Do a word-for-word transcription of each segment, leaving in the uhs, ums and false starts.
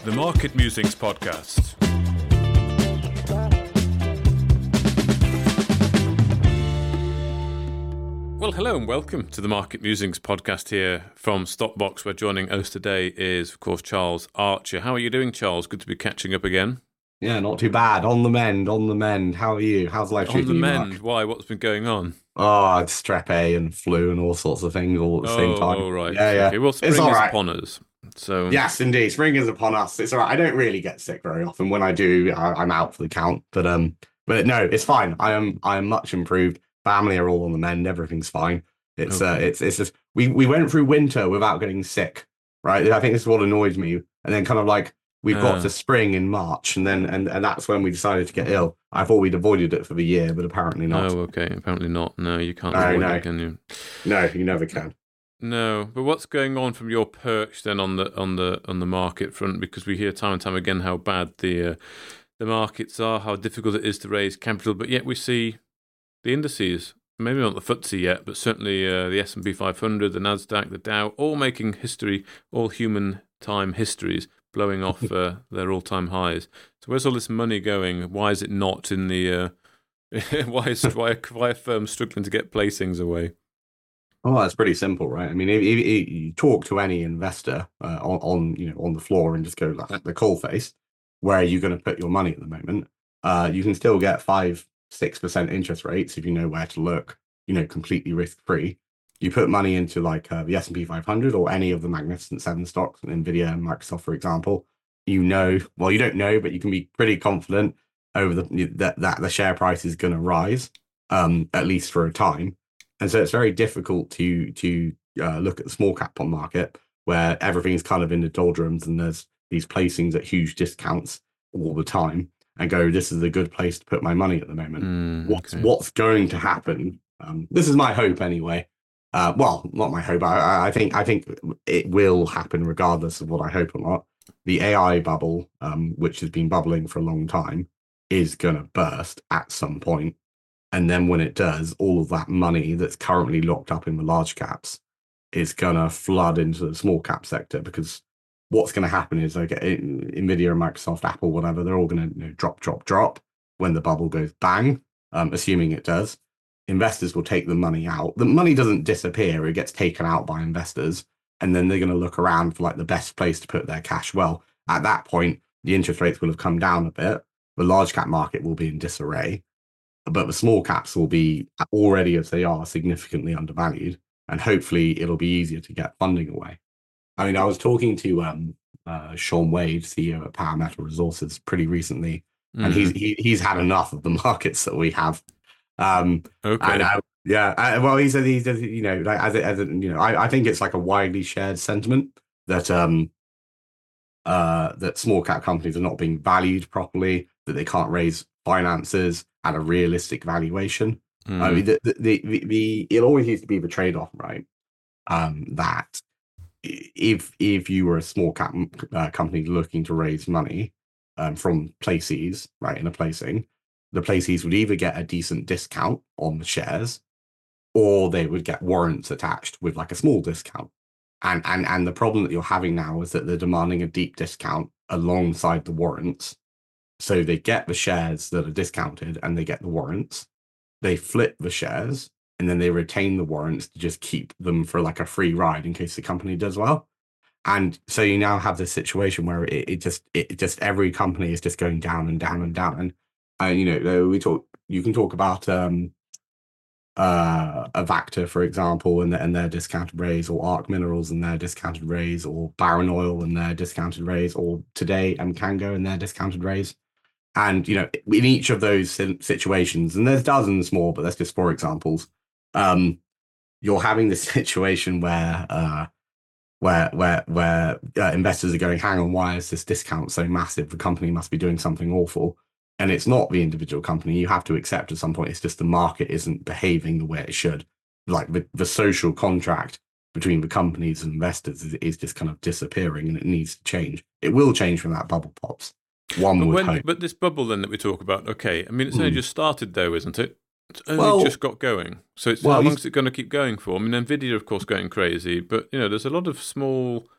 the Market Musings podcast. Well, hello and welcome to the Market Musings podcast here from Stopbox, where joining us today is, of course, Charles Archer. How are you doing, Charles? Good to be catching up again. Yeah, not too bad. On the mend, on the mend. How are you? How's life treating you, On the mend? Mark? Why? What's been going on? Oh, strep A and flu and all sorts of things all at the oh, same time. Oh, right. Yeah, yeah. Okay. Well, spring it's all is right. upon us. So yes, indeed, spring is upon us. It's all right. I don't really get sick very often. When I do, I, I'm out for the count. But um, but no, it's fine. I am I am much improved. Family are all on the mend. Everything's fine. It's Okay. uh, it's it's just we we went through winter without getting sick, right? I think this is what annoys me. And then kind of like we've got Uh. to spring in March, and then and, and that's when we decided to get ill. I thought we'd avoided it for the year, but apparently not. Oh, okay. Apparently not. No, you can't No, avoid no. it, can you? No, you never can. No, but what's going on from your perch then on the on the on the market front? Because we hear time and time again how bad the uh, the markets are, how difficult it is to raise capital, but yet we see the indices, maybe not the F T S E yet, but certainly uh, the S and P five hundred, the Nasdaq, the Dow, all making history, all human time histories, blowing off uh, their all time highs. So where's all this money going? Why is it not in the? Uh, why is why why are firms struggling to get placings away? Oh, that's pretty simple, right? I mean, if, if, if you talk to any investor uh, on, on, you know, on the floor and just go like at the coal face, where are you going to put your money at the moment? Uh, you can still get five, six percent interest rates if you know where to look. You know, completely risk free. You put money into like uh, the S and P five hundred or any of the Magnificent Seven stocks, Nvidia and Microsoft, for example. You know, well, you don't know, but you can be pretty confident over the that that the share price is going to rise, um, at least for a time. And so it's very difficult to to uh, look at the small cap bond market where everything's kind of in the doldrums and there's these placings at huge discounts all the time and go, this is a good place to put my money at the moment. Mm, what's okay. what's going to happen? Um, this is my hope anyway. Uh, well, not my hope. I, I think I think it will happen regardless of what I hope or not. The A I bubble, um, which has been bubbling for a long time, is going to burst at some point. And then when it does, all of that money that's currently locked up in the large caps is going to flood into the small cap sector, because what's going to happen is like Nvidia, Microsoft, Apple, whatever, they're all going to you know, drop, drop, drop when the bubble goes bang, um, assuming it does. Investors will take the money out. The money doesn't disappear. It gets taken out by investors. And then they're going to look around for like the best place to put their cash. Well, at that point, the interest rates will have come down a bit. The large cap market will be in disarray. But the small caps will be already, as they are, significantly undervalued, and hopefully it'll be easier to get funding away. I mean, I was talking to um, uh, Sean Wade, C E O at Power Metal Resources, pretty recently, mm. and he's he, he's had enough of the markets that we have. Um, okay. And I, yeah, I, well, he said he's you know like as it, as it, you know I, I think it's like a widely shared sentiment that um uh that small cap companies are not being valued properly, that they can't raise finances at a realistic valuation. Mm. I mean, the, the, the, the, it always used to be the trade-off, right? Um, that if if you were a small cap uh, company looking to raise money um, from places, right, in a placing, the places would either get a decent discount on the shares, or they would get warrants attached with like a small discount. And and and the problem that you're having now is that they're demanding a deep discount alongside the warrants. So they get the shares that are discounted and they get the warrants. They flip the shares and then they retain the warrants to just keep them for like a free ride in case the company does well. And so you now have this situation where it, it just it just every company is just going down and down and down. And uh, you know, we talk. You can talk about um, uh, Avacta, for example, and, and their discounted raise, or Arc Minerals and their discounted raise, or Barron Oil and their discounted raise, or today Mkango and their discounted raise. And, you know, in each of those situations, and there's dozens more, but that's just four examples, um, you're having this situation where uh, where where where uh, investors are going, hang on, why is this discount so massive? The company must be doing something awful. And it's not the individual company. You have to accept at some point, it's just the market isn't behaving the way it should. Like the, the social contract between the companies and investors is, is just kind of disappearing, and it needs to change. It will change when that bubble pops. One but would when, hope. But this bubble then that we talk about, okay, I mean, it's only mm. just started though, isn't it? It's only well, just got going. So it's, well, how long is it going to keep going for? I mean, Nvidia, of course, going crazy, but, you know, there's a lot of small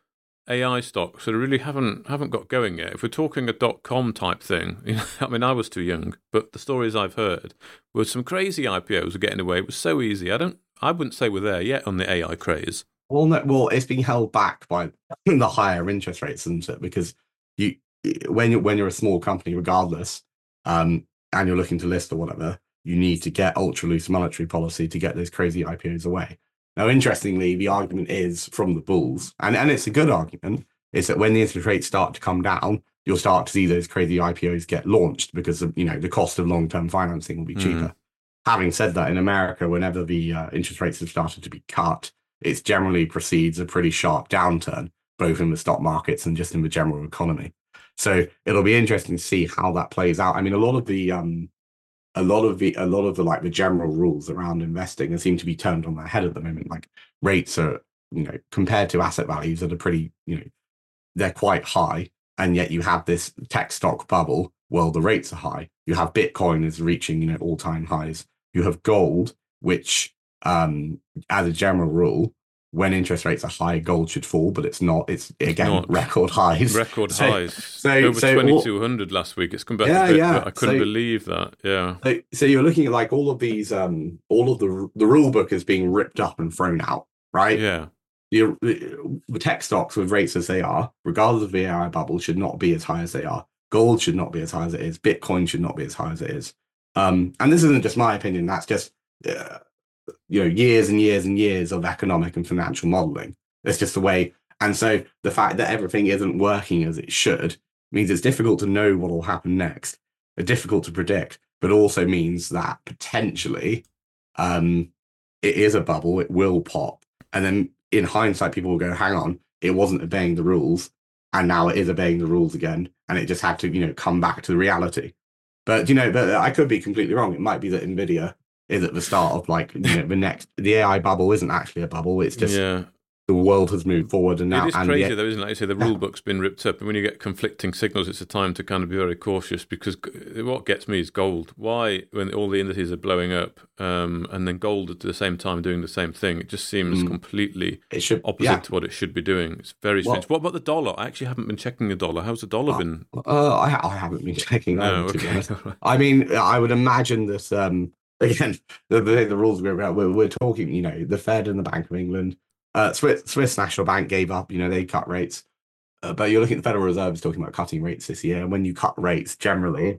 A I stocks that really haven't haven't got going yet. If we're talking a dot com type thing, you know, I mean, I was too young, but the stories I've heard were some crazy I P Os were getting away. It was so easy. I don't, I wouldn't say we're there yet on the A I craze. Well, no, well, it's being held back by the higher interest rates, isn't it? Because you, when you're when you're a small company, regardless, um, and you're looking to list or whatever, you need to get ultra loose monetary policy to get those crazy I P Os away. Now, interestingly, the argument is from the bulls, and, and it's a good argument, is that when the interest rates start to come down, you'll start to see those crazy I P Os get launched because of, you know, the cost of long-term financing will be cheaper. Mm. Having said that, in America, whenever the uh, interest rates have started to be cut, it generally precedes a pretty sharp downturn, both in the stock markets and just in the general economy. So it'll be interesting to see how that plays out. I mean, a lot of the um, a lot of the a lot of the like the general rules around investing seem to be turned on their head at the moment. Like rates are, you know, compared to asset values that are pretty, you know, they're quite high, and yet you have this tech stock bubble. Well, the rates are high. You have Bitcoin is reaching, you know, all time highs. You have gold, which, um, as a general rule, when interest rates are high, gold should fall, but it's not. It's again not. record highs. Record so, highs. So over so twenty-two hundred last week. It's come back yeah, a bit, yeah. but I couldn't so, believe that. Yeah. So, so you're looking at like all of these, um, all of the the rule book is being ripped up and thrown out, right? Yeah. The, the tech stocks with rates as they are, regardless of the A I bubble, should not be as high as they are. Gold should not be as high as it is. Bitcoin should not be as high as it is. Um, and this isn't just my opinion. That's just uh, you know years and years and years of economic and financial modeling. It's just the way. And so the fact that everything isn't working as it should means it's difficult to know what will happen next. It's difficult to predict, but also means that potentially um, it is a bubble. It will pop. And then in hindsight, people will go, hang on, it wasn't obeying the rules. And now it is obeying the rules again. And it just had to, you know, come back to the reality. But, you know, but I could be completely wrong. It might be that NVIDIA is at the start of like, you know, the next, the A I bubble isn't actually a bubble. It's just, yeah. The world has moved forward, and now it is and crazy the, though, isn't it? Like you say, the rule book's been ripped up, and when you get conflicting signals, it's a time to kind of be very cautious. Because what gets me is gold. Why, when all the indices are blowing up, um, and then gold at the same time doing the same thing, it just seems mm. completely it should, opposite yeah. to what it should be doing. It's very strange. Well, what about the dollar? I actually haven't been checking the dollar. How's the dollar uh, been? Uh, I, I haven't been checking. No, either, to okay. be honest. I mean, I would imagine that um, again, the, the the rules we're about. We're, we're talking, you know, the Fed and the Bank of England. Uh, Swiss, Swiss National Bank gave up, you know, they cut rates. Uh, but you're looking at the Federal Reserve is talking about cutting rates this year. And when you cut rates, generally,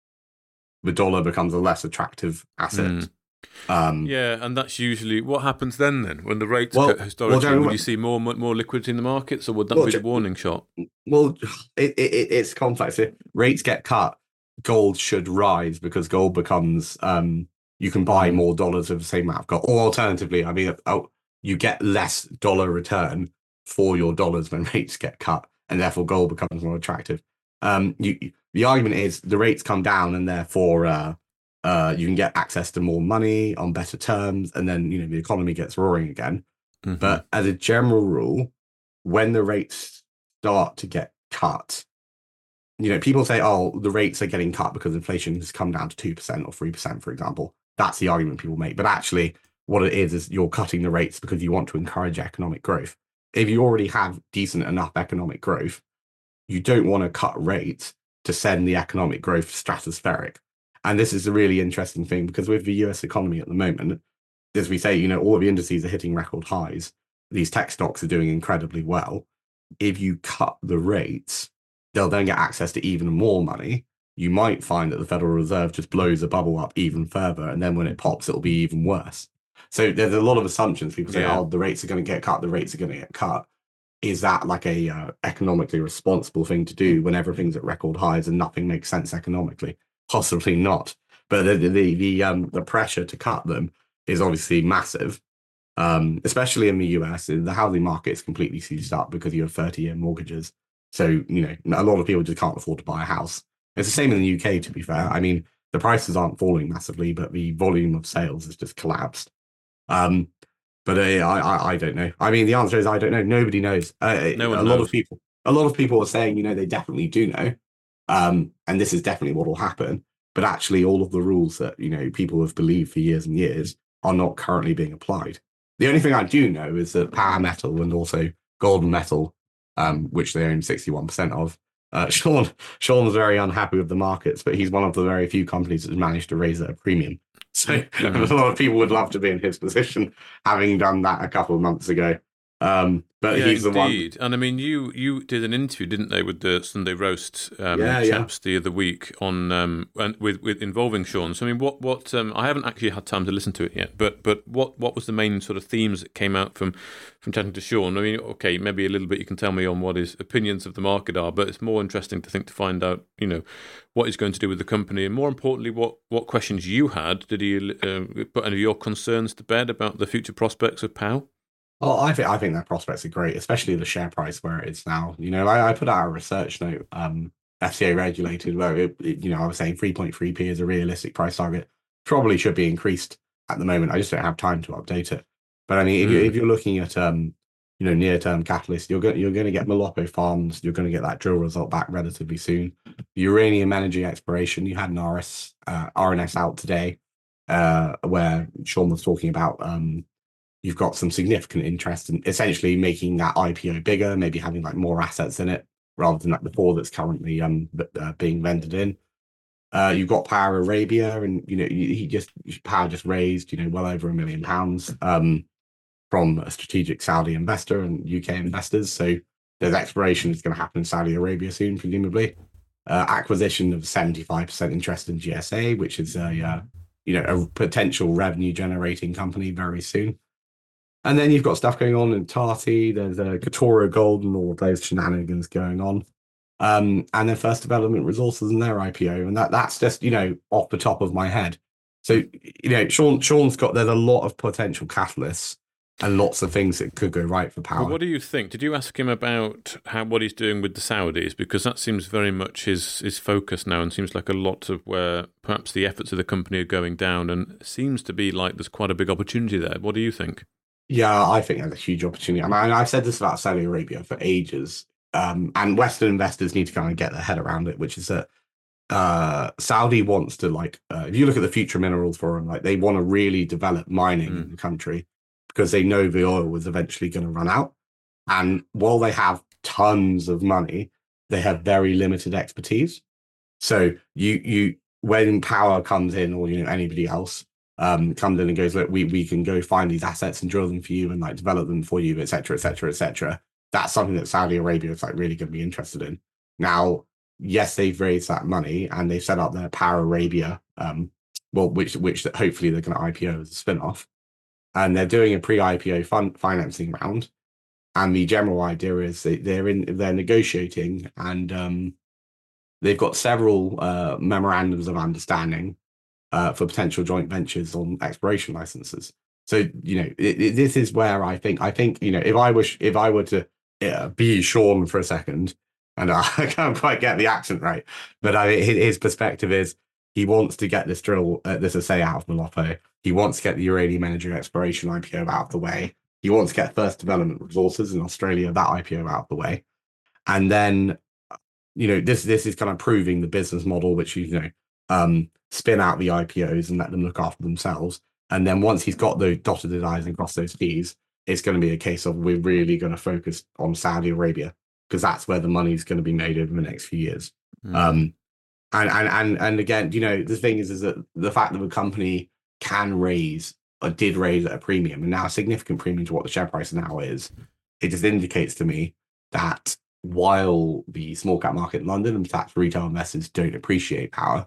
the dollar becomes a less attractive asset. Mm. Um, yeah, and that's usually what happens then, then? When the rates well, cut historically, well, would you see more more liquidity in the markets, or would that well, be the warning shot? Well, it, it, it's complex. If rates get cut, gold should rise because gold becomes, um, you can buy mm. more dollars of the same amount of gold. Or alternatively, I mean, oh, you get less dollar return for your dollars when rates get cut, and therefore gold becomes more attractive. Um, you, the argument is the rates come down, and therefore uh, uh, you can get access to more money on better terms, and then you know the economy gets roaring again. Mm-hmm. But as a general rule, when the rates start to get cut, you know people say, "Oh, the rates are getting cut because inflation has come down to two percent or three percent," for example. That's the argument people make, but actually what it is, is you're cutting the rates because you want to encourage economic growth. If you already have decent enough economic growth, you don't want to cut rates to send the economic growth stratospheric. And this is a really interesting thing because with the U S economy at the moment, as we say, you know, all of the indices are hitting record highs. These tech stocks are doing incredibly well. If you cut the rates, they'll then get access to even more money. You might find that the Federal Reserve just blows the bubble up even further. And then when it pops, it'll be even worse. So there's a lot of assumptions. People say, yeah. oh, the rates are going to get cut. The rates are going to get cut. Is that like a uh, economically responsible thing to do when everything's at record highs and nothing makes sense economically? Possibly not. But the the the, um, the pressure to cut them is obviously massive, um, especially in the U S. The housing market is completely seized up because you have thirty-year mortgages. So, you know, a lot of people just can't afford to buy a house. It's the same in the U K, to be fair. I mean, the prices aren't falling massively, but the volume of sales has just collapsed. Um, but uh, I, I, I don't know. I mean, the answer is I don't know. Nobody knows. Uh, no one a knows. lot of people, a lot of people are saying, you know, they definitely do know, um, and this is definitely what will happen. But actually, all of the rules that you know people have believed for years and years are not currently being applied. The only thing I do know is that power metal and also gold and metal um, which they own sixty-one percent of. Uh, Sean Sean's very unhappy with the markets, but he's one of the very few companies that's managed to raise at a premium. So mm-hmm. a lot of people would love to be in his position, having done that a couple of months ago. Um, but yeah, he's indeed. the one. And I mean, you you did an interview, didn't they, with the Sunday Roast um, yeah, chaps yeah. the other week on um, and with with involving Sean. So I mean, what what um, I haven't actually had time to listen to it yet, but but what what was the main sort of themes that came out from from chatting to Sean? I mean, okay, maybe a little bit you can tell me on what his opinions of the market are, but it's more interesting to think to find out, you know, what he's going to do with the company, and more importantly, what what questions you had. Did he uh, put any of your concerns to bed about the future prospects of P O W? Oh, I think I think their prospects are great, especially the share price where it is now. You know, I, I put out a research note, um, F C A regulated, where it, it, you know I was saying three point three p is a realistic price target. Probably should be increased at the moment. I just don't have time to update it. But I mean, if, mm. you, if you're looking at um, you know, near term catalyst, you're going you're going to get Malopo Farms. You're going to get that drill result back relatively soon. Uranium energy exploration. You had an R S uh, R N S out today, uh, where Sean was talking about. Um, You've got some significant interest in essentially making that I P O bigger, maybe having like more assets in it rather than like the four that's currently um uh, being vended in. Uh, you've got Power Arabia, and you know he just Power just raised you know well over a million pounds um from a strategic Saudi investor and U K investors. So there's exploration is going to happen in Saudi Arabia soon, presumably. Uh, acquisition of seventy-five percent interest in G S A, which is a uh, you know a potential revenue generating company very soon. And then you've got stuff going on in Tati. There's a uh, Katora Gold and all those shenanigans going on. Um, and then First Development Resources and their I P O. And that that's just, you know, off the top of my head. So, you know, Sean, Sean's got, there's a lot of potential catalysts and lots of things that could go right for Power. Well, what do you think? Did you ask him about how what he's doing with the Saudis? Because that seems very much his, his focus now, and seems like a lot of where perhaps the efforts of the company are going down, and it seems to be like there's quite a big opportunity there. What do you think? Yeah, I think there's a huge opportunity. I mean, I've said this about Saudi Arabia for ages, um, and Western investors need to kind of get their head around it, which is that uh, Saudi wants to, like, uh, if you look at the Future Minerals Forum, like, they want to really develop mining mm. in the country because they know the oil was eventually going to run out. And while they have tons of money, they have very limited expertise. So you, you, when Power comes in, or, you know, anybody else, um comes in and goes, look, we we can go find these assets and drill them for you and like develop them for you, etc, etc, etc, that's something that Saudi Arabia is like really going to be interested in. Now, yes, they've raised that money and they've set up their Power Arabia, um well which which hopefully they're going to I P O as a spin-off, and they're doing a pre-I P O fund financing round. And the general idea is that they're in they're negotiating, and um they've got several uh memorandums of understanding Uh, for potential joint ventures on exploration licenses. So, you know, it, it, this is where I think, I think, you know, if I wish, if I were to uh, be Sean for a second, and I can't quite get the accent right, but I, his perspective is he wants to get this drill, uh, this assay out of Malopo. He wants to get the uranium energy exploration I P O out of the way. He wants to get First Development Resources in Australia, that I P O out of the way. And then, you know, this, this is kind of proving the business model, which, you know, um, spin out the I P Os and let them look after themselves. And then once he's got those dotted his I's and crossed those T's, it's going to be a case of we're really going to focus on Saudi Arabia because that's where the money's going to be made over the next few years. Mm. Um, and, and and and again, you know, the thing is, is that the fact that the company can raise or did raise at a premium, and now a significant premium to what the share price now is, it just indicates to me that while the small cap market in London and perhaps retail investors don't appreciate Power,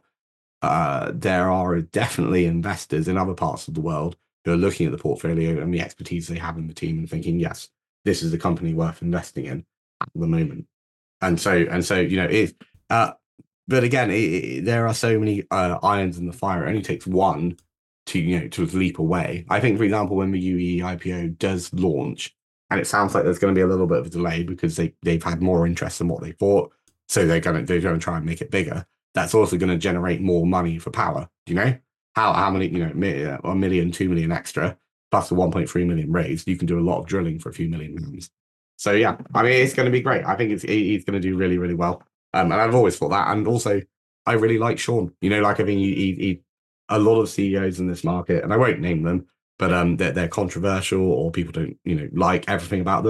Uh, there are definitely investors in other parts of the world who are looking at the portfolio and the expertise they have in the team and thinking, yes, this is a company worth investing in at the moment. And so, and so, you know, if, uh, but again, it, it, there are so many uh, irons in the fire. It only takes one to, you know, to leap away. I think, for example, when the U A E I P O does launch, and it sounds like there's going to be a little bit of a delay because they, they've had more interest than what they thought. So they're going to, they're going to try and make it bigger. That's also going to generate more money for Power. You know, how how many, you know, a million, two million extra plus the one point three million raised, you can do a lot of drilling for a few million pounds. So yeah, I mean, it's going to be great. I think it's he's going to do really, really well. Um, and I've always thought that. And also, I really like Sean. You know, like I think he, he, he a lot of C E Os in this market, and I won't name them, but um, they're, they're controversial or people don't, you know, like everything about them.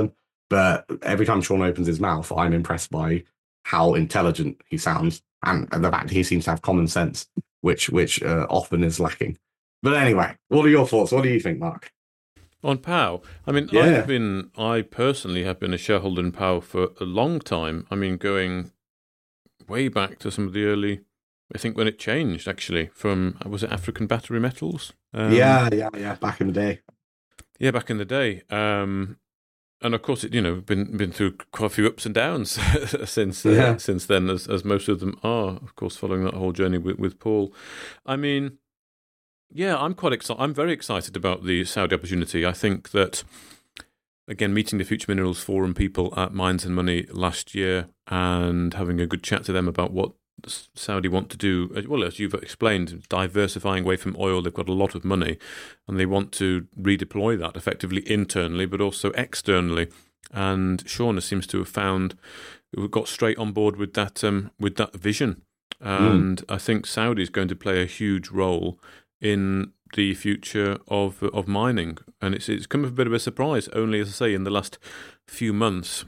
But every time Sean opens his mouth, I'm impressed by how intelligent he sounds and, and the fact he seems to have common sense, which which uh, often is lacking. But anyway, what are your thoughts? What do you think, Mark? On Pow, I mean, Yeah. I've been, I personally have been a shareholder in Pow for a long time. I mean, going way back to some of the early, I think when it changed actually from, was it African Battery Metals? Um, yeah, yeah, yeah, back in the day. Yeah, back in the day. Um, and of course, it you know been been through quite a few ups and downs since uh, yeah. since then, as as most of them are. Of course, following that whole journey with, with Paul. I mean, yeah, I'm quite excited. I'm very excited about the Saudi opportunity. I think that, again, meeting the Future Minerals Forum people at Mines and Money last year and having a good chat to them about what Saudi want to do, well, as you've explained, diversifying away from oil. They've got a lot of money and they want to redeploy that effectively internally, but also externally. And Sean seems to have found, we've got straight on board with that um, with that vision. And mm. I think Saudi is going to play a huge role in the future of of mining. And it's it's come as a bit of a surprise, only, as I say, in the last few months.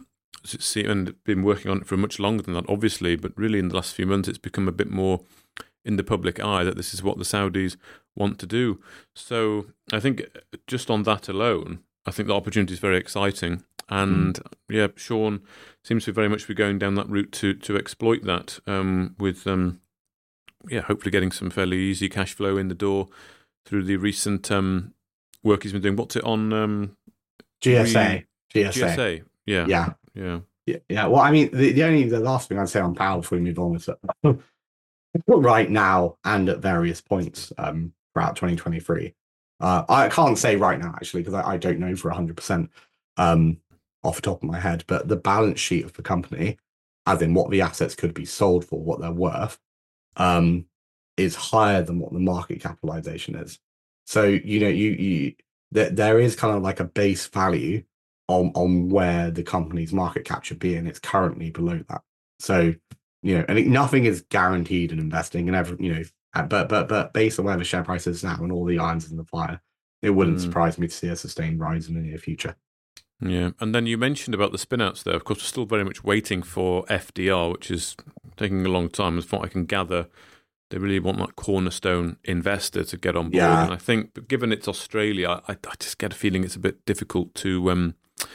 And been working on it for much longer than that, obviously, but really in the last few months it's become a bit more in the public eye that this is what the Saudis want to do. So I think just on that alone, I think the opportunity is very exciting. And mm. yeah, Sean seems to very much be going down that route to to exploit that um, with, um, yeah, hopefully getting some fairly easy cash flow in the door through the recent um, work he's been doing. What's it on? Um, G S A. G S A. G S A, yeah. Yeah. Yeah. Yeah, yeah. Well, I mean, the, the only the last thing I'd say on Power before we move on is that right now and at various points um, throughout twenty twenty-three, uh, I can't say right now actually because I, I don't know for one hundred percent um, off the top of my head, but the balance sheet of the company, as in what the assets could be sold for, what they're worth, um, is higher than what the market capitalization is. So you know, you you there there is kind of like a base value on on where the company's market cap should be, and it's currently below that. So, you know, and it, nothing is guaranteed in investing, and every, you know, but but but based on where the share price is now and all the irons in the fire, it wouldn't mm. surprise me to see a sustained rise in the near future. Yeah, and then you mentioned about the spin-outs there. Of course, we're still very much waiting for F D R, which is taking a long time, as what I can gather. They really want that cornerstone investor to get on board. Yeah. And I think, given it's Australia, I, I just get a feeling it's a bit difficult to... Um,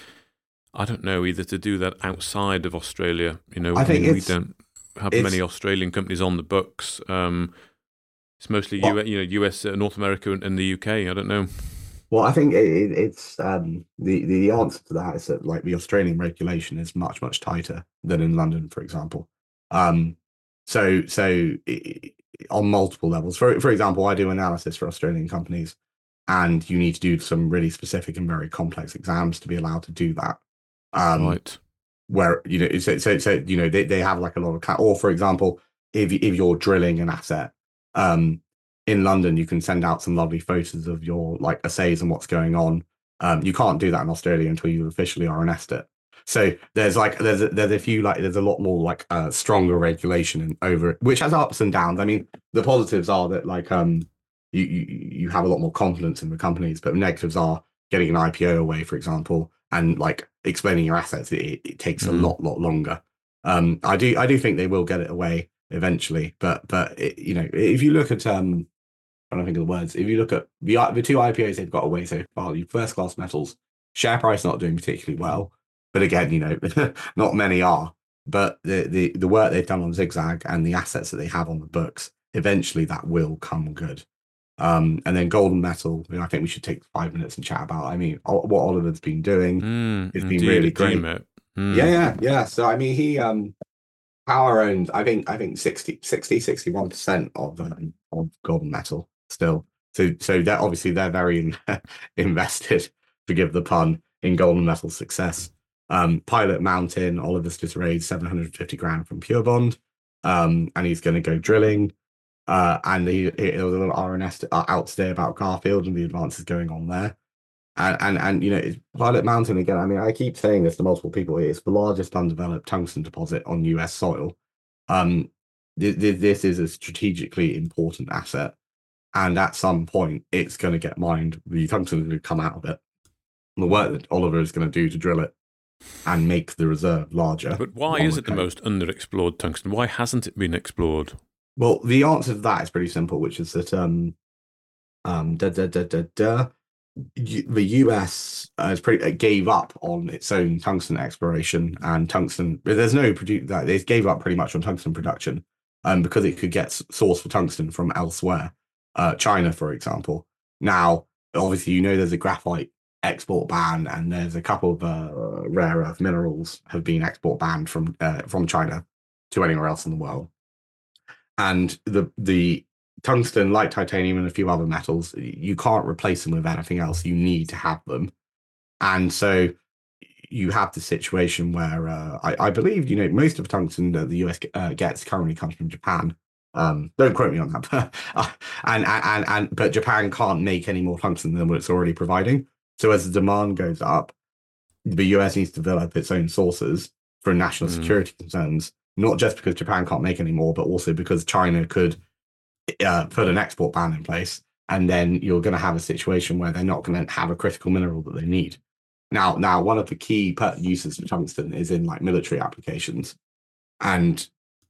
I don't know, either to do that outside of Australia. You know, I think we don't have many Australian companies on the books. Um, it's mostly well, U, you know, U S, uh, North America, and, and the U K. I don't know. Well, I think it, it's um, the the answer to that is that like the Australian regulation is much much tighter than in London, for example. Um, so so it, on multiple levels. For for example, I do analysis for Australian companies, and you need to do some really specific and very complex exams to be allowed to do that. Um, right. Where, you know, so, so, so you know, they, they have like a lot of, or for example, if, if you're drilling an asset um, in London, you can send out some lovely photos of your like assays and what's going on. Um, you can't do that in Australia until you officially R N S'd it. So there's like, there's a, there's a few, like, there's a lot more like uh, stronger regulation and over, which has ups and downs. I mean, the positives are that like, um, you, you, you have a lot more confidence in the companies, but the negatives are getting an I P O away, for example, and like explaining your assets, it, it takes a mm. lot, lot longer. Um, I do, I do think they will get it away eventually, but, but it, you know, if you look at, um, I don't think of the words. If you look at the the two I P Os they've got away so far, the First Class Metals share price not doing particularly well, but again, you know, not many are. But the the the work they've done on Zigzag and the assets that they have on the books, eventually that will come good. Um, and then Golden Metal, you know, I think we should take five minutes and chat about. I mean, what Oliver's been doing mm, has been really great. Mm. Yeah, yeah, yeah. So I mean, he um, Power owns, I think, I think sixty, sixty, sixty-one percent of um, of Golden Metal still. So so they're obviously they're very invested, forgive the pun, in Golden Metal's success. Um, Pilot Mountain, Oliver's just raised seven hundred fifty grand from Pure Bond, um, and he's going to go drilling. Uh, and he, he, there was a little R N S out today about Garfield and the advances going on there. And, and, and you know, it's Pilot Mountain, again, I mean, I keep saying this to multiple people, it's the largest undeveloped tungsten deposit on U S soil. Um, th- th- this is a strategically important asset. And at some point, it's going to get mined. The tungsten is going to come out of it. And the work that Oliver is going to do to drill it and make the reserve larger. But why is it the most underexplored tungsten? Why hasn't it been explored? Well, the answer to that is pretty simple, which is that um, um, da, da, da, da, da, the U S uh, is pretty, uh, gave up on its own tungsten exploration and tungsten. There's no produce that they gave up pretty much on tungsten production, um, because it could get source for tungsten from elsewhere, uh, China, for example. Now, obviously, you know, there's a graphite export ban, and there's a couple of uh, rare earth minerals have been export banned from uh, from China to anywhere else in the world. And the the tungsten, like titanium and a few other metals, you can't replace them with anything else. You need to have them. And so you have the situation where uh, I, I believe, you know, most of the tungsten that the U S uh, gets currently comes from Japan. Um, don't quote me on that. But, uh, and, and, and, but Japan can't make any more tungsten than what it's already providing. So as the demand goes up, the U S needs to develop its own sources for national mm. security concerns, not just because Japan can't make any more, but also because China could Uh, put an export ban in place, and then you're going to have a situation where they're not going to have a critical mineral that they need. Now, now one of the key uses for tungsten is in like military applications, and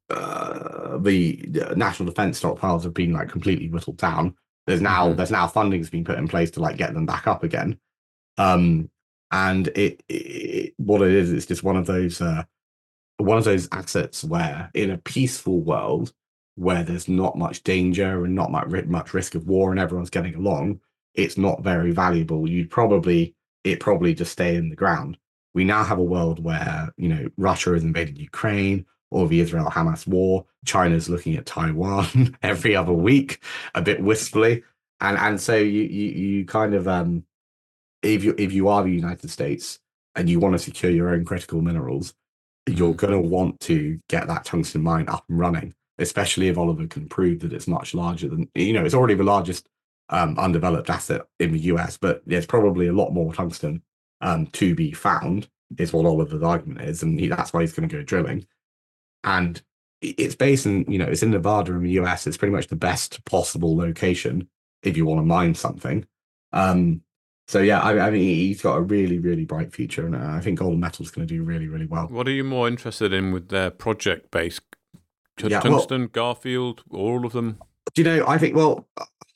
uh, the, the national defense stockpiles have been like completely whittled down. There's now mm-hmm. there's now funding has been put in place to like get them back up again. Um, and it, it what it is, it's just one of those uh, one of those assets where in a peaceful world, where there's not much danger and not much, much risk of war and everyone's getting along, it's not very valuable. You'd probably, it probably just stay in the ground. We now have a world where, you know, Russia has invaded Ukraine, or the Israel-Hamas war. China's looking at Taiwan every other week, a bit wistfully. And and so you you, you kind of, um, if you, if you are the United States and you want to secure your own critical minerals, you're going to want to get that tungsten mine up and running, especially if Oliver can prove that it's much larger than, you know, it's already the largest um, undeveloped asset in the U S, but there's probably a lot more tungsten um, to be found, is what Oliver's argument is. And he, that's why he's going to go drilling. And it's based in, you know, it's in Nevada in the U S. It's pretty much the best possible location if you want to mine something. Um, so, yeah, I, I mean, he's got a really, really bright future. And I think Golden Metal's going to do really, really well. What are you more interested in with their project-based? Yeah, Tungsten, well, Garfield, all of them? Do you know, I think, well,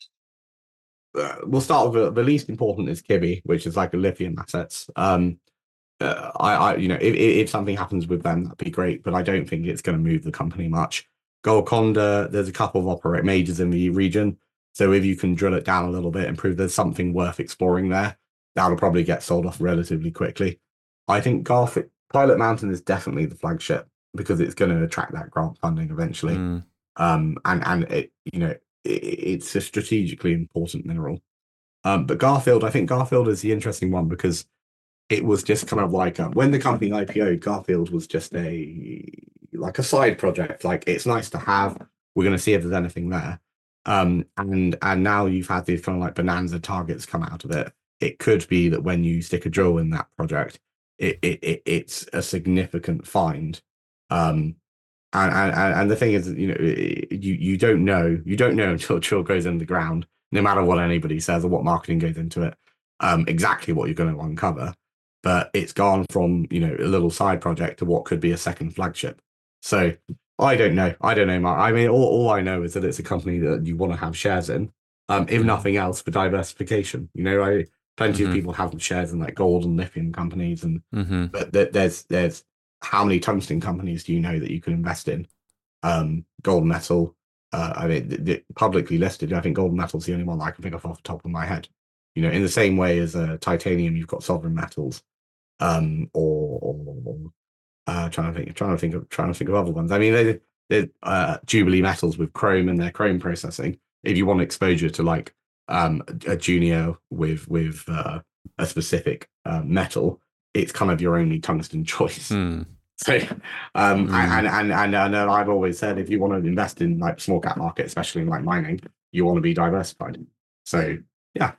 uh, we'll start with the, the least important is Kibby, which is like a lithium assets. Um, uh, I, I, you know, if, if something happens with them, that'd be great, but I don't think it's going to move the company much. Golconda, there's a couple of operate majors in the region. So if you can drill it down a little bit and prove there's something worth exploring there, that'll probably get sold off relatively quickly. I think Garfield, Pilot Mountain is definitely the flagship, because it's going to attract that grant funding eventually. Mm. Um, and, and it, you know, it, it's a strategically important mineral. Um, but Garfield, I think Garfield is the interesting one, because it was just kind of like, a, when the company I P O'd, Garfield was just a, like a side project. Like, it's nice to have, we're going to see if there's anything there. Um, and, and now you've had these kind of like bonanza targets come out of it. It could be that when you stick a drill in that project, it, it, it it's a significant find. Um, and, and and the thing is, you know, you you don't know, you don't know until drill goes in the ground, no matter what anybody says or what marketing goes into it, um, exactly what you're going to uncover. But it's gone from, you know, a little side project to what could be a second flagship. So I don't know. I don't know, Mark. I mean, all, all I know is that it's a company that you want to have shares in, um, if nothing else, for diversification. You know, I plenty mm-hmm. of people have shares in like gold and lithium companies, and mm-hmm. but th- there's there's how many tungsten companies do you know that you can invest in? Um, Golden Metal, uh, I mean, th- th- publicly listed. I think Golden Metal's the only one that I can think of off the top of my head. You know, in the same way as uh, titanium, you've got Sovereign Metals, um, or, or uh, trying to think, trying to think of, trying to think of other ones. I mean, they, they uh, Jubilee Metals with chrome and their chrome processing. If you want exposure to like um, a junior with with uh, a specific uh, metal, it's kind of your only tungsten choice. Mm. So, um, mm. and, and and and I've always said, if you want to invest in like small cap market, especially in like mining, you want to be diversified. So, yeah.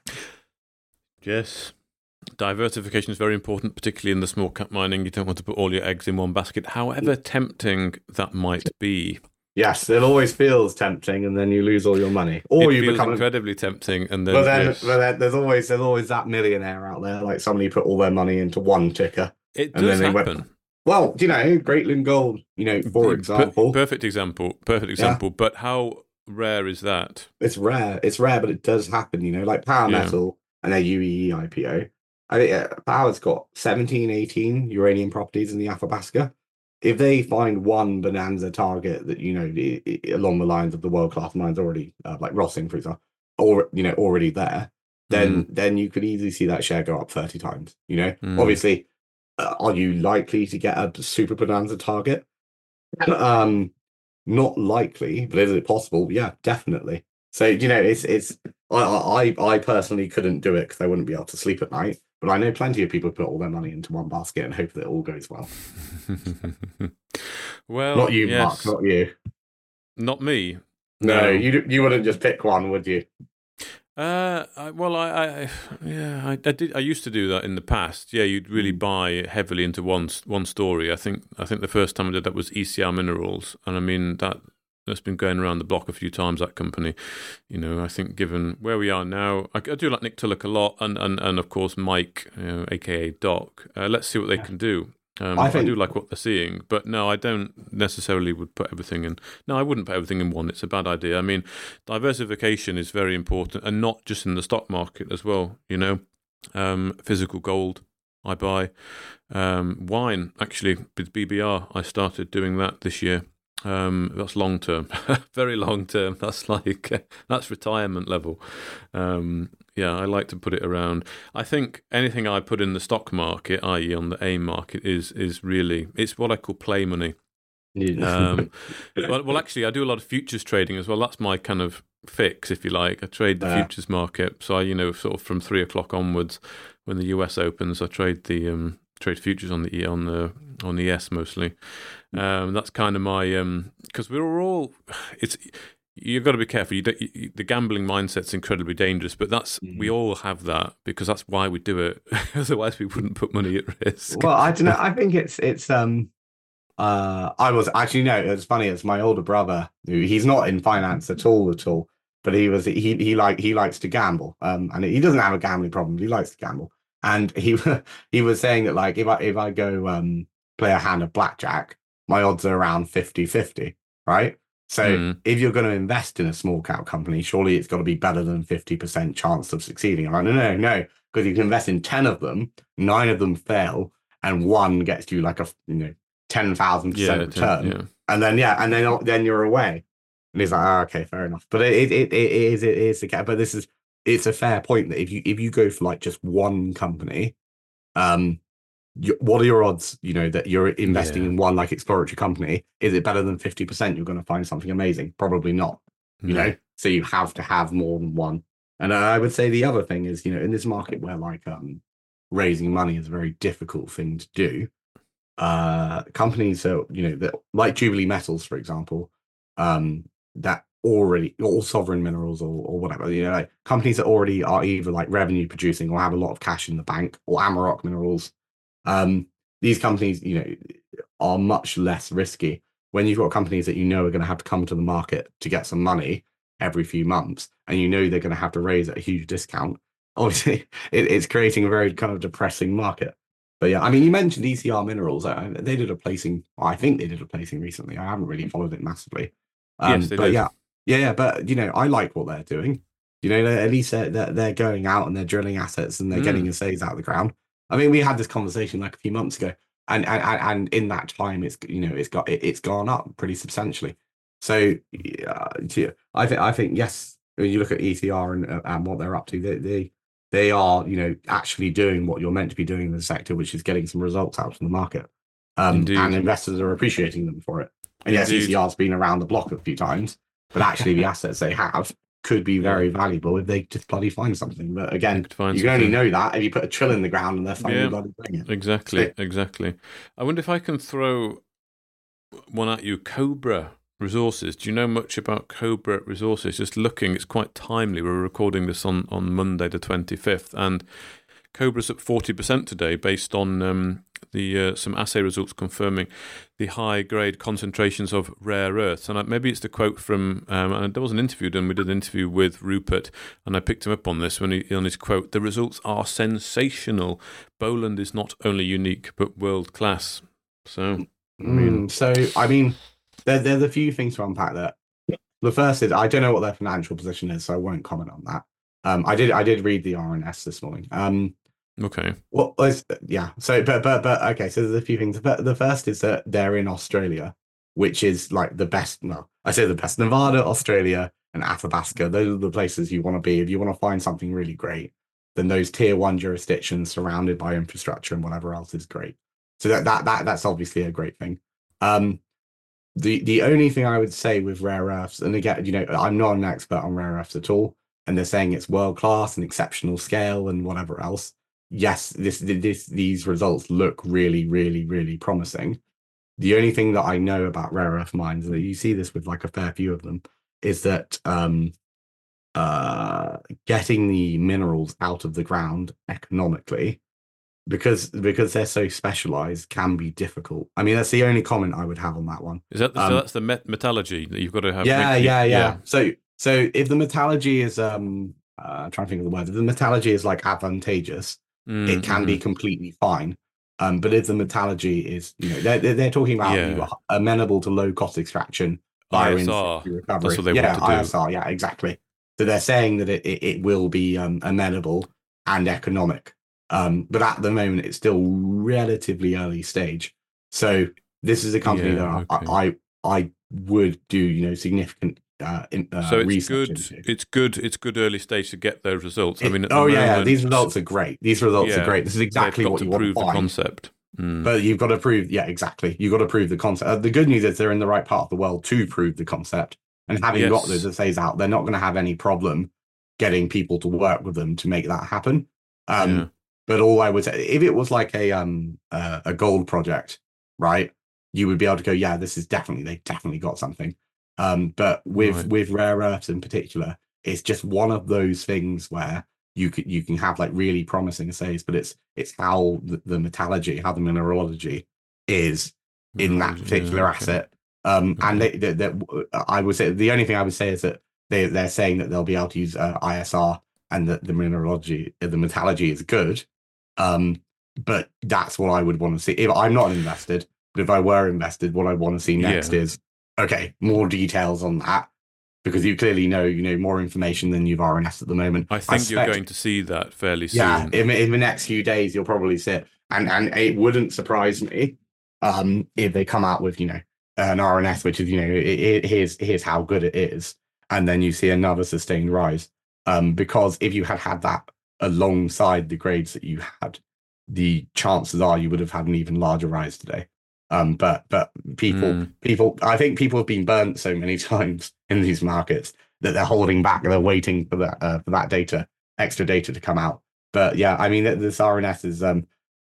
Yes. Diversification is very important, particularly in the small cap mining. You don't want to put all your eggs in one basket, however tempting that might be. Yes, it always feels tempting, and then you lose all your money, or it you feels become incredibly tempting. And then, but then, yes. but then there's always there's always that millionaire out there, like somebody put all their money into one ticker, It and does then they happen. went. Well, you know, Greatland Gold. You know, for example, per- perfect example, perfect example. Yeah. But how rare is that? It's rare. It's rare, but it does happen. You know, like Power yeah. Metal and their U E E I P O. I think uh, Power's got seventeen, eighteen uranium properties in the Athabasca. If they find one bonanza target that, you know, it, it, along the lines of the world-class mines already, uh, like Rossing, for example, or, you know, already there, then mm. then you could easily see that share go up thirty times, you know? Mm. Obviously, uh, are you likely to get a super bonanza target? um, not likely, but is it possible? Yeah, definitely. So, you know, it's, it's, I, I, I personally couldn't do it because I wouldn't be able to sleep at night. But I know plenty of people put all their money into one basket and hope that it all goes well. Well, not you, yes. Mark, not you. Not me. No, no you you wouldn't just pick one, would you? Uh, I, well, I, I yeah, I, I did. I used to do that in the past. Yeah, you'd really buy heavily into one one story. I think I think the first time I did that was E C R Minerals, and I mean that. That's been going around the block a few times, that company. You know, I think given where we are now, I, I do like Nick Tulloch a lot, and, and, and of course Mike, you know, a k a. Doc. Uh, let's see what they can do. Um, I, think... I do like what they're seeing, but no, I don't necessarily would put everything in. No, I wouldn't put everything in one. It's a bad idea. I mean, diversification is very important, and not just in the stock market as well. You know, um, physical gold I buy, um, wine actually with B B R. I started doing that this year. Um, that's long term, very long term. That's like uh, that's retirement level. Um, yeah, I like to put it around. I think anything I put in the stock market, that is, on the AIM market, is is really it's what I call play money. um, well, well, actually, I do a lot of futures trading as well. That's my kind of fix, if you like. I trade the uh, futures market. So I, you know, sort of from three o'clock onwards, when the U S opens, I trade the um, trade futures on the on the on the E S mostly. Um, that's kind of my because um, we're all it's you've got to be careful. You, don't, you the gambling mindset's incredibly dangerous, but that's mm. we all have that because that's why we do it. Otherwise, we wouldn't put money at risk. Well, I don't know. I think it's it's um uh I was actually no. It's funny. It's my older brother. Who he's not in finance at all at all, but he was he he like he likes to gamble. Um, and he doesn't have a gambling problem. He likes to gamble, and he he was saying that like if I if I go um play a hand of blackjack, my odds are around fifty-fifty, right? So mm. if you're going to invest in a small cap company, surely it's got to be better than fifty percent chance of succeeding. I'm like, no, no, no, because you can invest in ten of them, nine of them fail, and one gets you like a, you know, ten thousand percent return. Yeah. And then, yeah, and then then you're away. And he's like, oh, okay, fair enough. But it, it, it, it is, it is the cap. But this is, it's a fair point that if you, if you go for like just one company, um, what are your odds, you know, that you're investing yeah. in one like exploratory company? Is it better than fifty percent you're going to find something amazing? Probably not, you no. know? So you have to have more than one. And I would say the other thing is, you know, in this market where like um, raising money is a very difficult thing to do, uh, companies are, you know, that like Jubilee Metals, for example, um, that already, or Sovereign Minerals or, or whatever, you know, like companies that already are either like revenue producing or have a lot of cash in the bank, or Amaroq Minerals. Um, these companies, you know, are much less risky when you've got companies that you know are going to have to come to the market to get some money every few months, and you know they're going to have to raise at a huge discount. Obviously, it, it's creating a very kind of depressing market. But yeah, I mean, you mentioned E C R Minerals. I, they did a placing. I think they did a placing recently. I haven't really followed it massively. Um, yes, they but did. yeah, yeah, yeah. But you know, I like what they're doing. You know, at least they're, they're, they're going out and they're drilling assets and they're mm. getting assays out of the ground. I mean, we had this conversation like a few months ago, and and and in that time, it's you know it's got it, it's gone up pretty substantially. So uh, I think I think yes, when you look at E C R and uh, and what they're up to, they, they they are you know actually doing what you're meant to be doing in the sector, which is getting some results out from the market, um, and investors are appreciating them for it. And yes, Indeed. E C R's been around the block a few times, but actually the assets they have could be very yeah. valuable if they just bloody find something. But again, you can something. only know that if you put a trill in the ground and they're finally yeah, bloody doing it. Exactly, so, exactly. I wonder if I can throw one at you. Cobra Resources. Do you know much about Cobra Resources? Just looking, it's quite timely. We're recording this on, on Monday the twenty-fifth, and Cobra's up forty percent today based on um, the uh, some assay results confirming the high grade concentrations of rare earths. And I, maybe it's the quote from, um, and there was an interview done, we did an interview with Rupert, and I picked him up on this when he, on his quote, "The results are sensational. Boland is not only unique, but world class." So, I mean, mm, so, I mean, there, there's a few things to unpack there. The first is, I don't know what their financial position is, so I won't comment on that. Um, I did, I did read the R N S this morning. Um, okay. Well, yeah. So, but, but, but, okay. So, there's a few things. The first is that they're in Australia, which is like the best. Well, I say the best. Nevada, Australia, and Athabasca. Those are the places you want to be if you want to find something really great. Then those tier one jurisdictions surrounded by infrastructure and whatever else is great. So that that that that's obviously a great thing. Um, the the only thing I would say with rare earths, and again, you know, I'm not an expert on rare earths at all, and they're saying it's world class and exceptional scale and whatever else. Yes, this, this, these results look really, really, really promising. The only thing that I know about rare earth mines, and you see this with like a fair few of them, is that um, uh, getting the minerals out of the ground economically, because because they're so specialized, can be difficult. I mean, that's the only comment I would have on that one. Is that the, um, so that's the met- metallurgy that you've got to have? Yeah, make, yeah, yeah, yeah. So so if the metallurgy is um, uh, I'm trying to think of the word. If the metallurgy is like advantageous, Mm, it can mhm. be completely fine. Um, but if the metallurgy is, you know, they're, they're talking about Yeah. you are amenable to low cost extraction via I S R. in-situ recovery. That's what they yeah, want to do. I S R, yeah, exactly. So they're saying that it, it, it will be um, amenable and economic. Um, but at the moment, it's still relatively early stage. So this is a company Yeah, that okay. I, I I would do, you know, significant uh, in, uh, So it's research good. into. It's good. It's good early stage to get those results. I It- mean, at oh the yeah, moment, yeah, these results are great. These results yeah, are great. This is exactly they've got what to you want to prove the find. concept. Mm. But you've got to prove, yeah, exactly. You've got to prove the concept. Uh, the good news is they're in the right part of the world to prove the concept. And having Yes. got those essays out, they're not going to have any problem getting people to work with them to make that happen. Um, Yeah. But all I would say, if it was like a um uh, a gold project, right, you would be able to go, yeah, this is definitely, they definitely got something. Um, but with Right. with rare earths in particular, it's just one of those things where you can you can have like really promising essays, but it's it's how the, the metallurgy, how the mineralogy is in that Mineralogy, particular yeah, okay. asset. Um, Okay. And they, they, they, I would say the only thing I would say is that they they're saying that they'll be able to use uh, I S R and that the mineralogy, the metallurgy is good. Um, but that's what I would want to see. If I'm not invested, but if I were invested, what I want to see next Yeah. is okay, more details on that. Because you clearly know, you know, more information than you've R N S at the moment. I think suspect, you're going to see that fairly yeah, soon. in, in the next few days, you'll probably see it. And and it wouldn't surprise me um, if they come out with, you know, an R N S, which is, you know, it, it, here's here's how good it is, and then you see another sustained rise. Um, because if you had had that alongside the grades that you had, the chances are you would have had an even larger rise today. Um, but but people Mm. people I think people have been burnt so many times in these markets that they're holding back. They're waiting for that uh, for that data, extra data to come out. But yeah, I mean, this R N S is um,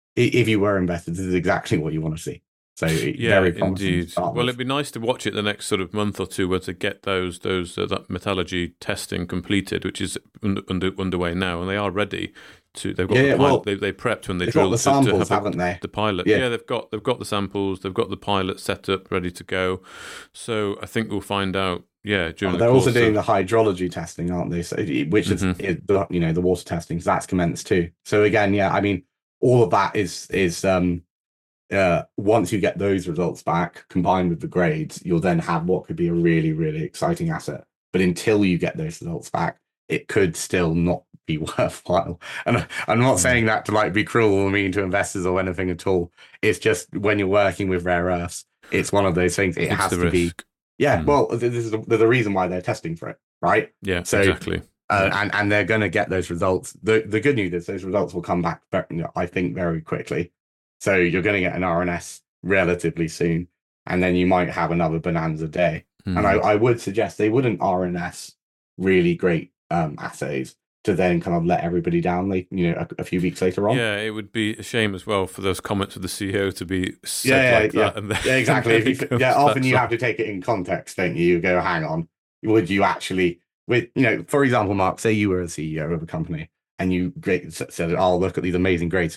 if you were invested, this is exactly what you want to see. So Yeah, very promising. indeed. Well, it'd be nice to watch it the next sort of month or two, where to get those those uh, that metallurgy testing completed, which is under, under underway now, and they are ready to. They've got Yeah, the yeah, pilot, well, they they prepped when they they've got drilled the to- to samples, have the- haven't they? The pilot, Yeah. yeah. they've got they've got the samples, they've got the pilot set up, ready to go. So I think we'll find out. Yeah, during Oh, the they're course also doing of, the hydrology testing, aren't they? So, which is, Mhm. is the, you know, the water testing. So that's commenced too. So again, yeah, I mean, all of that is is um, uh, once you get those results back, combined with the grades, you'll then have what could be a really, really exciting asset. But until you get those results back, it could still not be worthwhile. And I'm not saying that to like be cruel or mean to investors or anything at all. It's just when you're working with rare earths, it's one of those things. It it's has the to be. risk. Yeah, Mm. well, this is the, the reason why they're testing for it, right? Yeah, So, exactly. Uh, Yeah. and and they're going to get those results. The the good news is those results will come back, you know, I think, very quickly. So you're going to get an R N S relatively soon, and then you might have another bonanza day. Mm. And I, I would suggest they wouldn't R N S really great um, assays to then kind of let everybody down, like, you know, a, a few weeks later on. Yeah, it would be a shame as well for those comments of the C E O to be said Yeah, like yeah, that. And then, Yeah, exactly. and then If you, it goes yeah, often that you side. have to take it in context, don't you? You go, hang on, would you actually, with, you know, for example, Mark, say you were a C E O of a company and you great, said, oh, look at these amazing grades we had.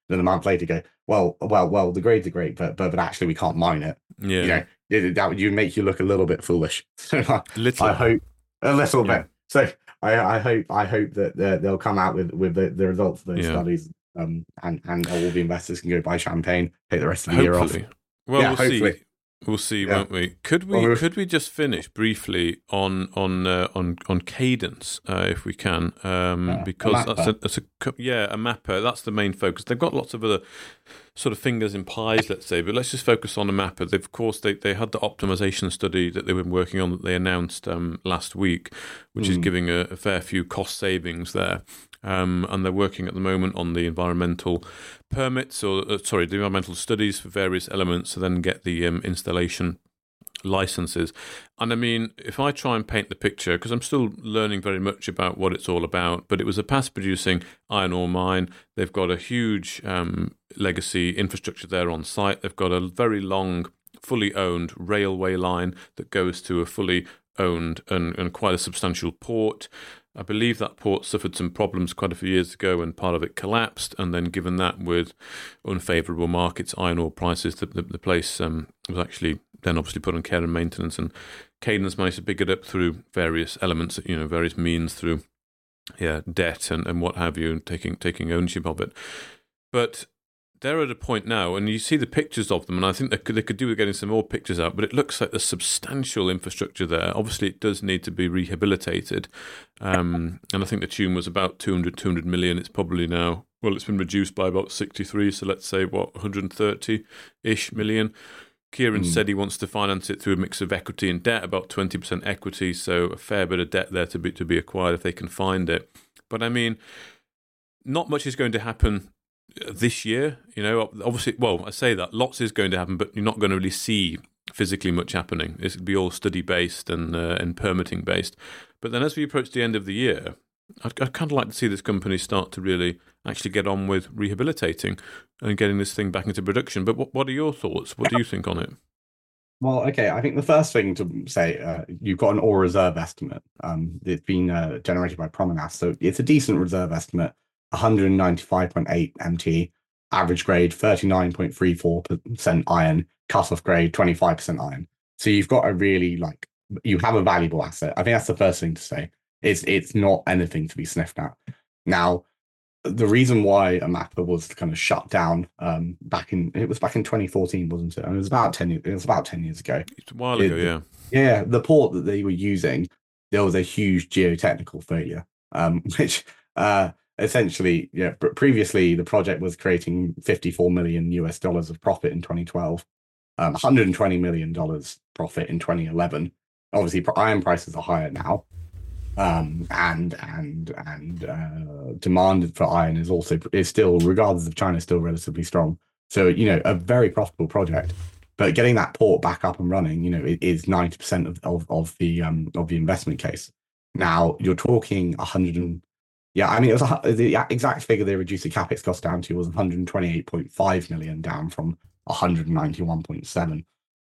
Then a month later, go, well, well, well, the grades are great, but but but actually we can't mine it. You Yeah, know, it, that would you make you look a little bit foolish. So I, I little. hope a little Yeah, bit. So I, I hope I hope that uh, they'll come out with with the, the results of those yeah. studies, um, and and all the investors can go buy champagne, take the rest of the year off. Hopefully. Well, Yeah, we'll hopefully. see. We'll see, Yeah. won't we? Could Well, we we're- could we just finish briefly on on uh, on on Cadence, uh, if we can, um, uh, a because that's a, mapper. that's a co- yeah a mapper. That's the main focus. They've got lots of other sort of fingers in pies, let's say, but let's just focus on a mapper. They've, of course, they they had the optimization study that they've been working on that they announced um, last week, which is Mm. giving a, a fair few cost savings there. Um, and they're working at the moment on the environmental permits, or uh, sorry, the environmental studies for various elements, to then get the um, installation licenses. And I mean, if I try and paint the picture, because I'm still learning very much about what it's all about, but it was a past-producing iron ore mine. They've got a huge um, legacy infrastructure there on site. They've got a very long, fully owned railway line that goes to a fully owned and, and quite a substantial port. I believe that port suffered some problems quite a few years ago and part of it collapsed. And then, given that with unfavourable markets, iron ore prices, the, the, the place um, was actually then obviously put on care and maintenance. And Cadence managed to pick it up through various elements, you know, various means through yeah debt and, and what have you, and taking taking ownership of it. But they're at a point now, and you see the pictures of them, and I think they could, they could do with getting some more pictures out, but it looks like there's substantial infrastructure there. Obviously, it does need to be rehabilitated, um, and I think the tune was about two hundred, two hundred million. It's probably now, well, it's been reduced by about sixty-three, so let's say, what, one hundred thirty-ish million. Kieran Mm. said he wants to finance it through a mix of equity and debt, about twenty percent equity, so a fair bit of debt there to be to be acquired if they can find it. But I mean, not much is going to happen this year. You know, obviously, well, I say that lots is going to happen, but you're not going to really see physically much happening. It'll be all study based and uh, and permitting based. But then, as we approach the end of the year, I'd, I'd kind of like to see this company start to really actually get on with rehabilitating and getting this thing back into production. But what what are your thoughts? What do you think on it? Well, okay. I think the first thing to say, uh, you've got an ore reserve estimate. Um, it's been uh, generated by Prominas, so it's a decent reserve estimate. one hundred ninety-five point eight M T, average grade thirty-nine point three four percent iron, cutoff grade twenty-five percent iron. So you've got a really like you have a valuable asset. I think that's the first thing to say. It's it's not anything to be sniffed at. Now, the reason why Amapa was kind of shut down um, back in it was back in twenty fourteen, wasn't it? And it was about ten years. It was about ten years ago. It's a while ago, It- yeah. Yeah, the port that they were using, there was a huge geotechnical failure, um, which uh, essentially, yeah, pr- previously the project was creating fifty-four million U S dollars of profit in twenty twelve, um, one hundred twenty million dollars profit in twenty eleven. Obviously, pr- iron prices are higher now, um, and and and uh, demand for iron is also is still, regardless of China, still relatively strong. So you know, a very profitable project. But getting that port back up and running, you know, it is ninety percent of, of of the um of the investment case. Now you're talking one hundred and yeah, I mean, it was a, the exact figure they reduced the capex cost down to was one hundred twenty-eight point five million, down from one hundred ninety-one point seven.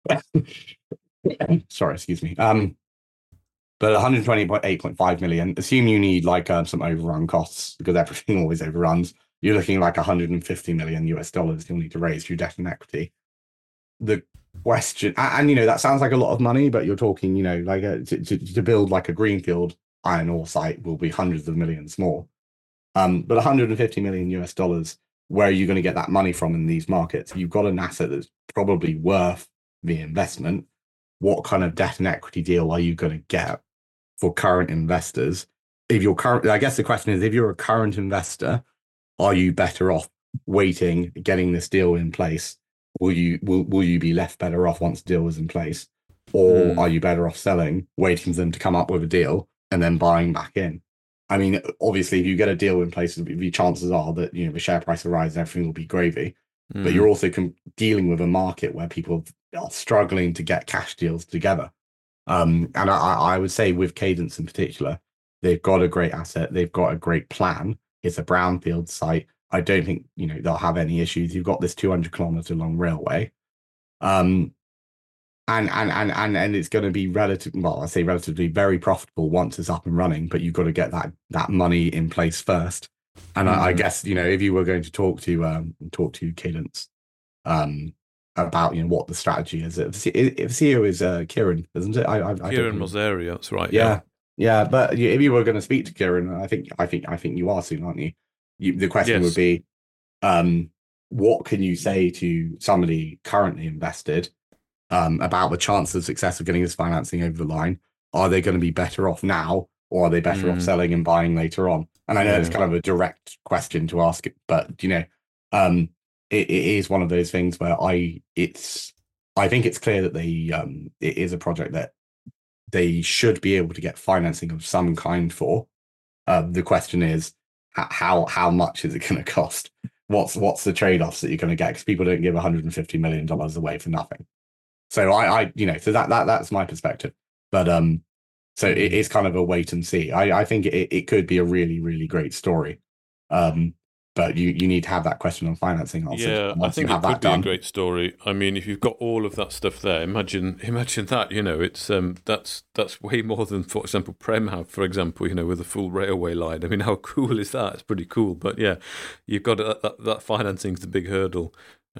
Sorry, excuse me. Um, but one hundred twenty-eight point five million. Assume you need like um, some overrun costs, because everything always overruns. You're looking like one hundred fifty million U S dollars you'll need to raise through debt and equity. The question, and, and you know, that sounds like a lot of money, but you're talking, you know, like a, to, to, to build like a greenfield iron ore site will be hundreds of millions more. Um, but one hundred fifty million U S dollars, where are you going to get that money from in these markets? You've got an asset that's probably worth the investment. What kind of debt and equity deal are you going to get for current investors? If you're current, I guess the question is, if you're a current investor, are you better off waiting, getting this deal in place? Will you will will you be left better off once the deal is in place, or Mm. are you better off selling, waiting for them to come up with a deal and then buying back in? I mean, obviously, if you get a deal in place, the chances are that you know the share price will rise, everything will be gravy. Mm. But you're also com- dealing with a market where people are struggling to get cash deals together. Um, and I, I would say with Cadence in particular, they've got a great asset, they've got a great plan. It's a brownfield site. I don't think you know they'll have any issues. You've got this two hundred kilometer long railway, um, and and and and and it's going to be relative. Well, I say relatively very profitable once it's up and running. But you've got to get that that money in place first. And I, I Mm. guess, you know, if you were going to talk to um, talk to Cadence um, about, you know, what the strategy is, if, if C E O is uh, Kieran, isn't it? I I, I don't Kieran know. Moseria, that's right. Yeah. Yeah, yeah. But you- if you were going to speak to Kieran, I think I think I think you are soon, aren't you? you the question would Yes. be, um, what can you say to somebody currently invested um, about the chance of success of getting this financing over the line? Are they going to be better off now, or are they better off Mm. selling and buying later on? And I know it's Yeah. kind of a direct question to ask, but you know, um, it, it is one of those things where I it's I think it's clear that they um, it is a project that they should be able to get financing of some kind for. Um, the question is how how much is it going to cost? What's what's the trade offs that you're going to get? Because people don't give one hundred fifty million dollars away for nothing. So I, I, you know, so that that that's my perspective. But um, so mm. it is kind of a wait and see. I, I think it, it could be a really, really great story. Um, but you you need to have that question on financing answered. Yeah, I think it could be done, a great story. I mean, if you've got all of that stuff there, imagine imagine that. You know, it's um, that's that's way more than, for example, Prem have, for example. You know, with a full railway line. I mean, how cool is that? It's pretty cool. But yeah, you've got that that, that financing's the big hurdle.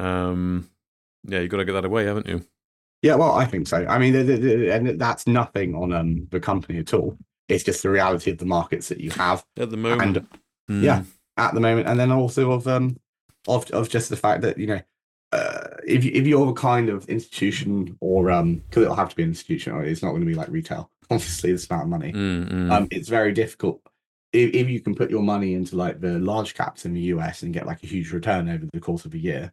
Um, yeah, you've got to get that away, haven't you? Yeah, well, I think so. I mean, the, the, the, and that's nothing on um, the company at all. It's just the reality of the markets that you have at the moment. And, mm. Yeah, at the moment, and then also of um of of just the fact that you know uh, if if you're a kind of institution or um because it'll have to be an institution, or it's not going to be like retail. Obviously, this amount of money. Mm-hmm. Um, it's very difficult if if you can put your money into like the large caps in the U S and get like a huge return over the course of a year.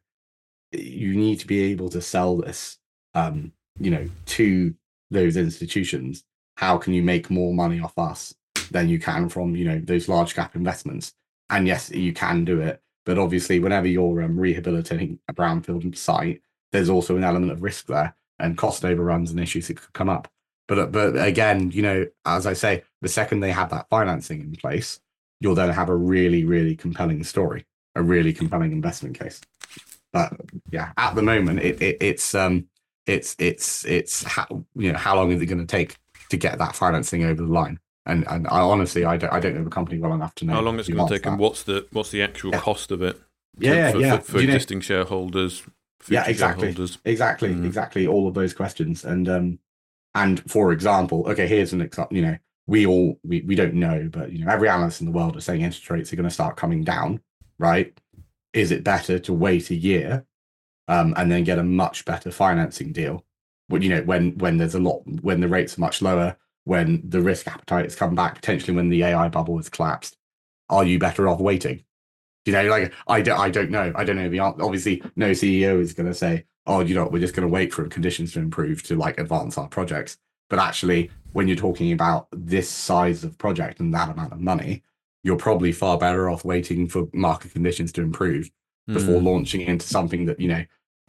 You need to be able to sell this. Um, you know, to those institutions, how can you make more money off us than you can from, you know, those large cap investments? And yes, you can do it, but obviously, whenever you're um, rehabilitating a brownfield site, there's also an element of risk there and cost overruns and issues that could come up. But but again, you know, as I say, the second they have that financing in place, you'll then have a really, really compelling story, a really compelling investment case. But yeah, at the moment, it, it it's um. It's it's it's how you know how long is it going to take to get that financing over the line? And and I honestly I don't I don't know the company well enough to know how long it's going to take that. and what's the what's the actual yeah. cost of it? To, yeah, for, yeah. For, for existing know? shareholders, yeah, exactly, shareholders. exactly, mm. exactly. All of those questions, and um, and for example, okay, here's an example. You know, we all we, we don't know, but you know, every analyst in the world is saying interest rates are going to start coming down, right? Is it better to wait a year? Um, and then get a much better financing deal. But you know, when when there's a lot, when the rates are much lower, when the risk appetite has come back, potentially when the A I bubble has collapsed, are you better off waiting? You know, like I don't, I don't know. I don't know the answer. Obviously, no C E O is going to say, "Oh, you know, we're just going to wait for conditions to improve to like advance our projects." But actually, when you're talking about this size of project and that amount of money, you're probably far better off waiting for market conditions to improve before mm. launching into something that you know.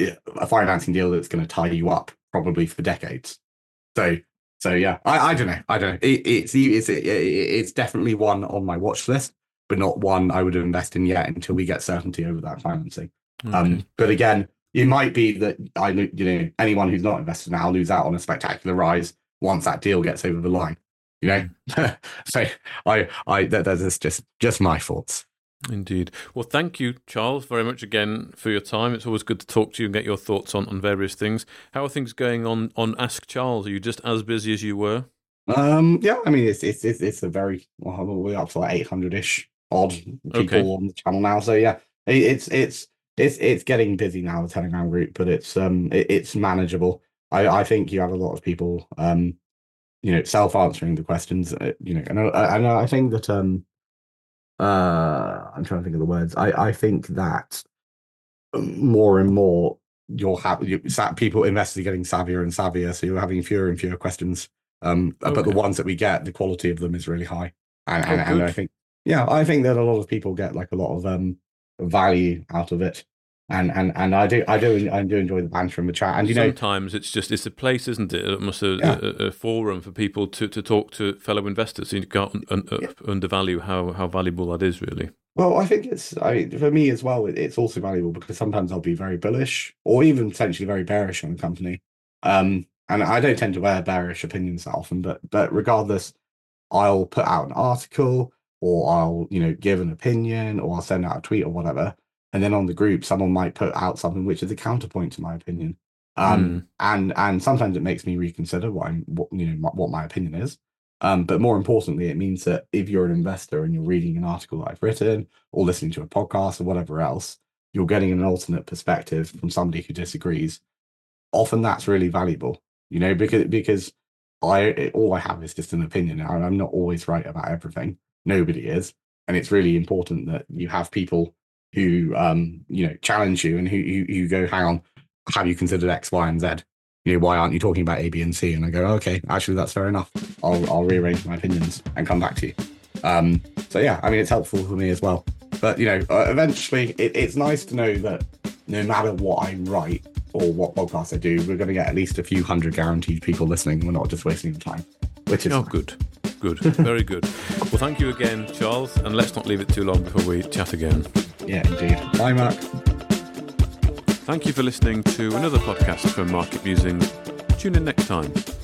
A financing deal that's going to tie you up probably for decades. So, so yeah, I, I don't know. I don't know. It, it's it's it, it's definitely one on my watch list, but not one I would invest in yet until we get certainty over that financing. Okay. Um, but again, it might be that I, you know, anyone who's not invested now lose out on a spectacular rise once that deal gets over the line. You know, so I, I that, that's just just my thoughts. Indeed. Well, thank you, Charles, very much again for your time. It's always good to talk to you and get your thoughts on, on various things. How are things going on on Ask Charles? Are you just as busy as you were? Um, yeah, I mean, it's it's it's, it's a very well, we're up to like eight hundred ish odd people okay. on the channel now. So yeah, it, it's it's it's it's getting busy now, the Telegram group, but it's um it, it's manageable. I I think you have a lot of people um you know self answering the questions. Uh, you know, and I, and I think that um. Uh, I'm trying to think of the words. I, I think that more and more you'll have you, people investors getting savvier and savvier, so you're having fewer and fewer questions. Um, okay. But the ones that we get, the quality of them is really high, and, oh, and, and I think yeah, I think that a lot of people get like a lot of um value out of it. And and and I do I do I do enjoy the banter and the chat. And you sometimes know, it's just it's a place, isn't it? Almost a, yeah. a, a forum for people to, to talk to fellow investors. So you can't un, un, yeah. undervalue how, how valuable that is, really. Well, I think it's I mean, for me as well. It's also valuable because sometimes I'll be very bullish or even potentially very bearish on a company. Um, and I don't tend to wear bearish opinions that often, but but regardless, I'll put out an article. or I'll, you know, give an opinion, or I'll send out a tweet or whatever. And then on the group, someone might put out something which is a counterpoint to my opinion. Um, Mm. and and sometimes it makes me reconsider what I'm, what, you know, my, what my opinion is. Um, but more importantly, it means that if you're an investor and you're reading an article that I've written or listening to a podcast or whatever else, you're getting an alternate perspective from somebody who disagrees. Often that's really valuable, you know, because because I all I have is just an opinion. I'm not always right about everything. Nobody is, and it's really important that you have people who um you know challenge you and who you who, who go, hang on, have you considered X, Y, and Z? You know, why aren't you talking about A, B, and C? And I go, okay, actually, that's fair enough. I'll I'll rearrange my opinions and come back to you. Um, so yeah, I mean, it's helpful for me as well. But you know, uh, eventually, it, it's nice to know that no matter what I write or what podcast I do, we're going to get at least a few hundred guaranteed people listening. We're not just wasting the time, which is Oh, nice. good. Good. Very good. Well, thank you again, Charles. And let's not leave it too long before we chat again. Yeah, indeed. Bye, Mark. Thank you for listening to another podcast from Market Musings. Tune in next time.